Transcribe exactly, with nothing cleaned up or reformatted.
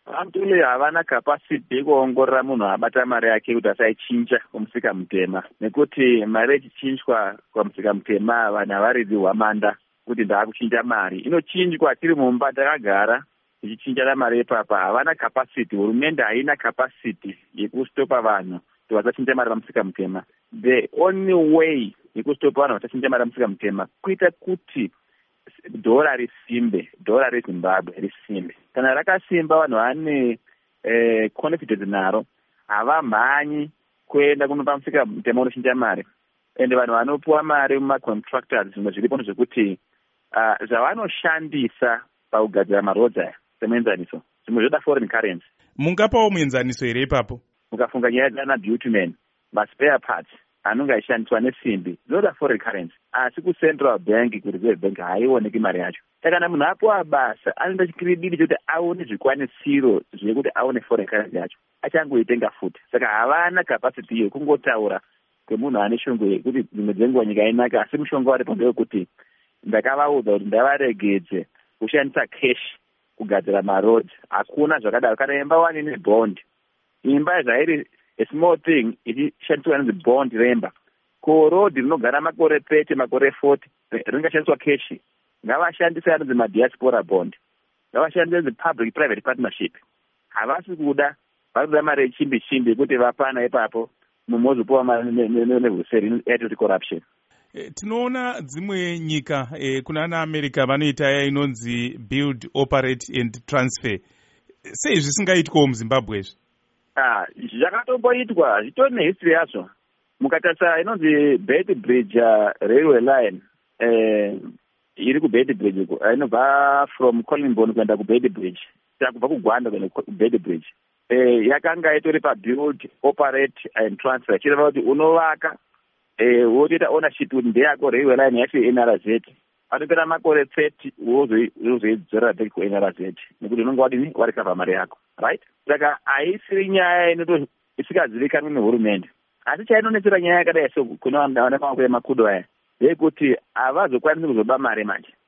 Amtule havana capacity yekuongorora munhu abata mari yake kuti asaichinja kumusika mutema, nekuti mari ichichinjwa kwamusika mutema vanhu havaridi hwamanda kuti ndaakuchinja mari. Inochinjwa tiri mumba takagara tichichinjana mari ipapa. Havana capacity, hurumende haina capacity yekustopa vanhu kuti vasachinja mari pamusika mutema. The only way yekustopa vanhu vasachinja mari pamusika mutema kuita kuti dhora risimbe, dhora reZimbabwe risimbe. Kana rakasimba vanhu vane eh, confidence naro, havamhanyi kuenda kuno pamusika mutema unochinja mari. Ende vanhu vanopuwa mari mumacontractors zvimwe zviripo zvekuti uh, zvavanoshandisa pakugadzira marodzi aya semuenzaniso zvimwe zvoda foreign currency. Mungapawo muenzaniso here ipapo? Mukafunga nyaya dzana bitumen, maspare parts anonge aishandiswa nesimbi dzinoda foreign currency, asi kucentral bank kureserve bank haioneki mari yacho. Saka kana munhu apuwa basa anoda chikiribidi chokuti aone zvikwanisiro zvekuti aone foreign currency yacho, achangoitenga futi. Saka havana capacity iyo kungotaura kwemunhu ane shongo yekuti dzimwe dzenguva nyika inaka, asi mushonga waripo ndewekuti ndakavaudza kuti ndavaregedze kushandisa cash kugadzira marodzi. Hakuna zvakadaro. Kana imba wani nebond, imba zvairi a small thing ichishandiswa nenzi bond remba, ko road rinogara makore thirty makore forty ringashandiswa cash. Ngavashandise anonzi madiaspora bond, ngavashandise nenzi public private partnership. Havasi kuda, varikuda mari yechimbi chimbi yekuti vapana ipapo mumozopuwa mari nehuseri yatoti corruption. E, tinoona dzimwe nyika e, kuna ana America vanoita ya inonzi build, operate and transfer. Sei zvisingaitwawo muZimbabwe izvi? Ah, zvakatomboitwa, zvitori nehistory yazvo. Mukatarisa inonzi Beit Bridge uh, railway line eh, iri kuBeit Bridge inobva from Collinbone kuenda kuBeit Bridge, kubva kuGwanda kuenda kuBeit Bridge. Eh, yakanga itori pabuild, operate and transfer, chireva kuti unovaka eh, wotoita ownership kuti ndeyako railway line yacho N R Z. Anopera makore thirty wozoidzora back ku N R Z nekuti unonga wadini warikavha mari yako, right? Saka haisiri nyaya inoto isikazivikanwi nehurumende, asi chainonetsera nyaya yakadai so kuna vana maoko emakudo aya ndeyekuti havazokwanisi kuzoba mari manje.